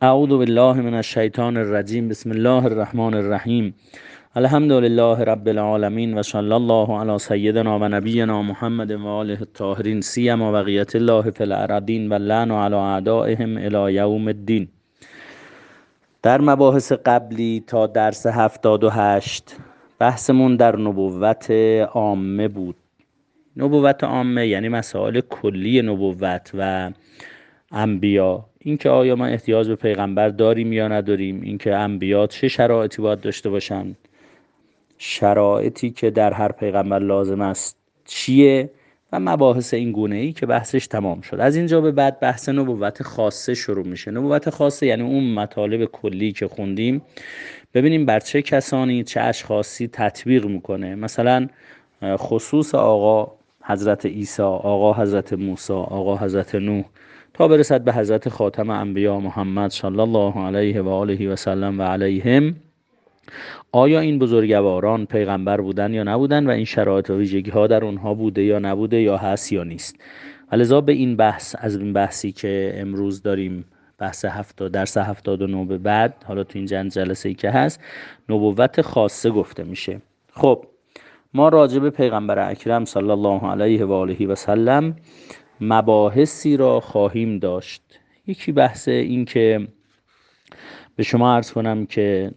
اعوذ بالله من الشیطان الرجیم. بسم الله الرحمن الرحیم. الحمد لله رب العالمین و صلی الله علی سیدنا و نبینا محمد و آله الطاهرین سیما بقیت الله فی الارضین و لعن علی اعدائهم الی یوم الدین. در مباحث قبلی تا درس 78 بحثمون در نبوت عامه بود. نبوت عامه یعنی مسائل کلی نبوت و انبیا، اینکه آیا ما احتیاج به پیغمبر داریم یا نداریم، اینکه انبیا چه شرایطی باید داشته باشن، شرایطی که در هر پیغمبر لازم است چیه و مباحث این گونه ای که بحثش تمام شد. از اینجا به بعد بحث نبوت خاصه شروع میشه. نبوت خاصه یعنی اون مطالب کلی که خوندیم ببینیم بر چه کسانی چه اشخاصی تطبیق میکنه. مثلا خصوص آقا حضرت عیسی، آقا حضرت موسی، آقا حضرت نوح تا برسد به حضرت خاتم انبیا محمد صلی الله علیه و آله و سلم و علیهم. آیا این بزرگواران پیغمبر بودن یا نبودن و این شرایط و ویژگی ها در اونها بوده یا نبوده یا هست یا نیست. ولذا به این بحث، از این بحثی که امروز داریم، بحث درس 79 به بعد، حالا تو این جلسه ای که هست، نبوت خاصه گفته میشه. خب ما راجع به پیغمبر اکرم صلی الله علیه و آله و سلم مباحثی را خواهیم داشت. یکی بحث این که به شما عرض کنم که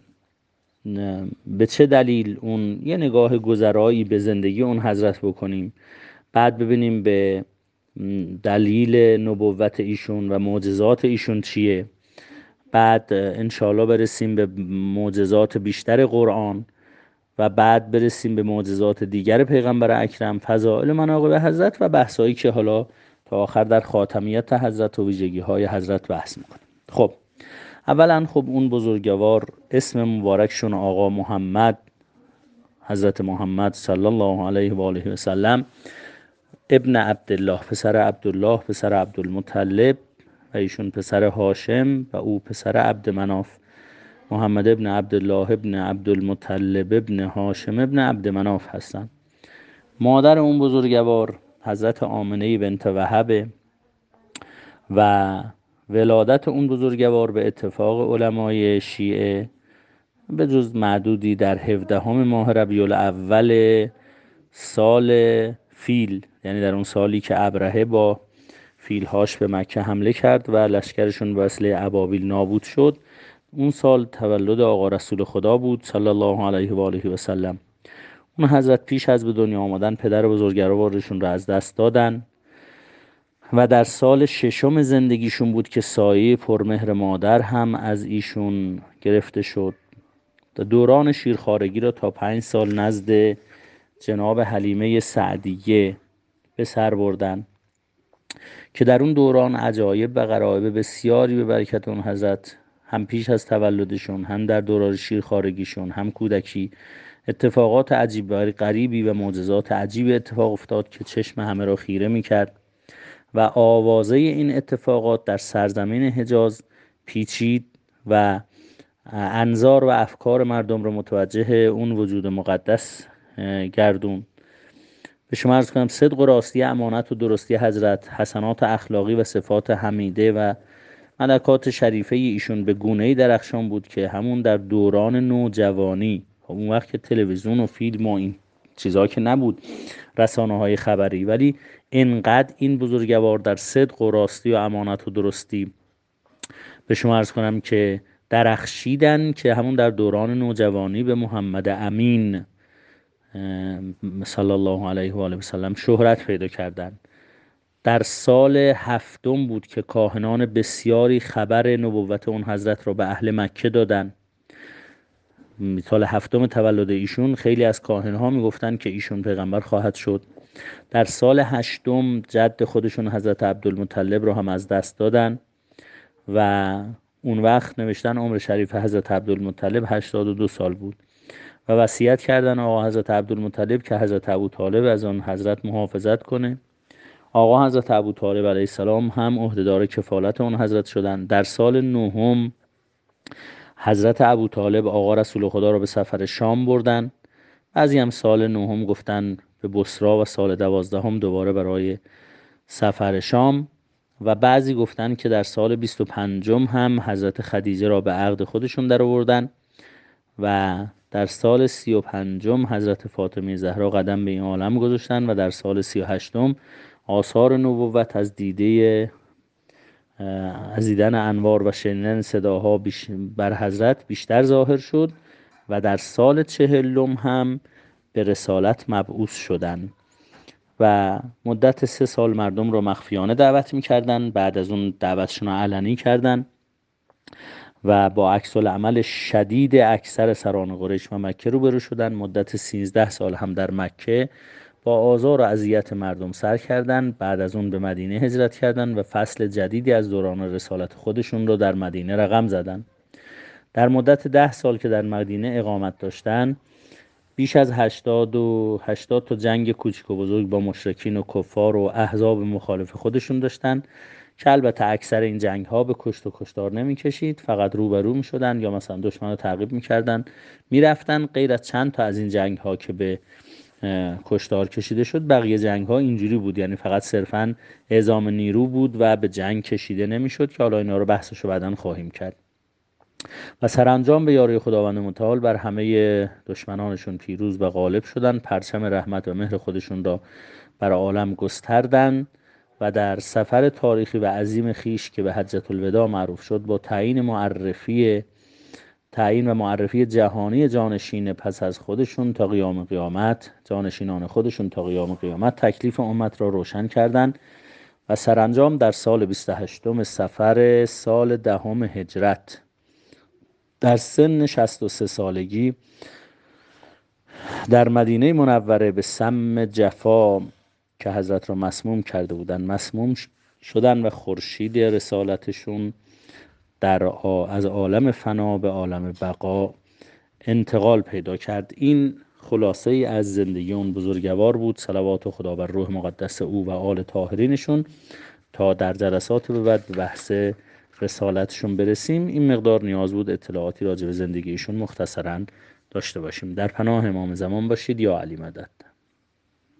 به چه دلیل اون یه نگاه گذرایی به زندگی اون حضرت بکنیم، بعد ببینیم به دلیل نبوت ایشون و معجزات ایشون چیه، بعد انشاءالله برسیم به معجزات بیشتر قرآن و بعد برسیم به معجزات دیگر پیغمبر اکرم، فضائل مناقب حضرت و بحثایی که حالا تا آخر در خاتمیت حضرت و ویژگی های حضرت بحث میکنیم. خب اولا خب اون بزرگوار اسم مبارکشون آقا محمد، حضرت محمد صلی الله علیه و آله و سلم، ابن عبدالله، پسر عبدالله، پسر عبدالمطلب و ایشون پسر هاشم و او پسر عبدمناف. محمد ابن عبدالله ابن عبدالمطلب ابن هاشم ابن عبدمناف هستند. مادر اون بزرگوار حضرت آمنه بنت وهب و ولادت اون بزرگوار به اتفاق علمای شیعه به جز معدودی در 17 ماه ربیع الاول سال فیل، یعنی در اون سالی که ابرهه با فیلهاش به مکه حمله کرد و لشکرشون به وسیله ابابیل نابود شد، اون سال تولد آقا رسول خدا بود صلی الله علیه و آله و سلم. اون حضرت پیش از به دنیا آمدن پدر بزرگوارشون رو از دست دادن و در سال 6 زندگیشون بود که سایه پرمهر مادر هم از ایشون گرفته شد. دوران شیرخوارگی را تا 5 سال نزد جناب حلیمه سعدیه به سر بردن که در اون دوران عجایب و غرایب بسیاری به برکت اون حضرت هم پیش از تولدشون، هم در دوران شیرخوارگیشون، هم کودکی، اتفاقات عجیب و غریبی و معجزات عجیب اتفاق افتاد که چشم همه را خیره میکرد و آوازه این اتفاقات در سرزمین حجاز پیچید و انظار و افکار مردم را متوجه اون وجود مقدس گردون. به شما عرض کنم صدق و راستی، امانت و درستی حضرت، حسنات اخلاقی و صفات حمیده و ملکات شریفه ایشون به گونه‌ای درخشان بود که همون در دوران نوجوانی، اون وقت که تلویزیون و فیلم و این چیزها که نبود، رسانه‌های خبری، ولی انقدر این بزرگوار در صدق و راستی و امانت و درستی به شما عرض کنم که درخشیدن که همون در دوران نوجوانی به محمد امین صلی الله علیه و آله و سلم شهرت پیدا کردند. در سال 7 بود که کاهنان بسیاری خبر نبوت اون حضرت را به اهل مکه دادن. سال 7 تولد ایشون خیلی از کاهنها میگفتن که ایشون پیغمبر خواهد شد. در سال 8 جد خودشون حضرت عبدالمطلب رو هم از دست دادن و اون وقت نوشتن عمر شریف حضرت عبدالمطلب 82 سال بود و وصیت کردن آقا حضرت عبدالمطلب که حضرت ابوطالب از آن حضرت محافظت کنه. آقا حضرت ابوطالب علیه السلام هم عهدهدار کفالت اون حضرت شدن. در سال 9 حضرت ابوطالب آقا رسول خدا را به سفر شام بردن. بعضی هم سال 9 گفتن به بصرا و سال 12 دوباره برای سفر شام و بعضی گفتن که در سال 25 هم حضرت خدیجه را به عقد خودشون در آوردن و در سال 35 حضرت فاطمه زهرا قدم به این عالم گذاشتن و در سال 38 آثار نبوت از دیدن انوار و شنیدن صداها بر حضرت بیشتر ظاهر شد و در سال 40 هم به رسالت مبعوث شدند و مدت 3 سال مردم رو مخفیانه دعوت می‌کردن. بعد از اون دعوتشون رو علنی کردن و با عکس العمل شدید اکثر سران قریش و مکه روبرو شدن. مدت 13 سال هم در مکه با آزار و اذیت مردم سر کردن. بعد از اون به مدینه هجرت کردن و فصل جدیدی از دوران رسالت خودشون رو در مدینه رقم زدن. در مدت 10 سال که در مدینه اقامت داشتن، بیش از 80 تا جنگ کوچک و بزرگ با مشرکین و کفار و احزاب مخالف خودشون داشتن که البته اکثر این جنگ ها به کشت و کشتار نمی کشید، فقط روبرو می شدن یا مثلا دشمن رو تعقیب می کردن می رفتن. غیر از چند تا از این جنگ ها که به کشتار کشیده شد، بقیه جنگ ها اینجوری بود، یعنی فقط صرفا اعزام نیرو بود و به جنگ کشیده نمی شد که حالا اینا رو بحثشو بعداً خواهیم کرد. و سرانجام به یاری خداوند متعال بر همه دشمنانشون پیروز و غالب شدن، پرچم رحمت و مهر خودشون را بر عالم گستردن و در سفر تاریخی و عظیم خیش که به حجة الوداع معروف شد، با تعیین و معرفی جهانی جانشین پس از خودشون تا قیام قیامت، جانشینان خودشون تا قیام قیامت، تکلیف امت را روشن کردند و سرانجام در سال 28 صفر سال 10 هجرت در سن 63 سالگی در مدینه منوره به سم جفا که حضرت را مسموم کرده بودند مسموم شدن و خورشید رسالتشون از عالم فنا به عالم بقا انتقال پیدا کرد. این خلاصه ای از زندگی اون بزرگوار بود، صلوات خدا بر روح مقدس او و آل طاهرینشون. تا در جلسات بعد به بحث رسالتشون برسیم، این مقدار نیاز بود اطلاعاتی راجع به زندگیشون مختصراً داشته باشیم. در پناه امام زمان باشید. یا علی مدد.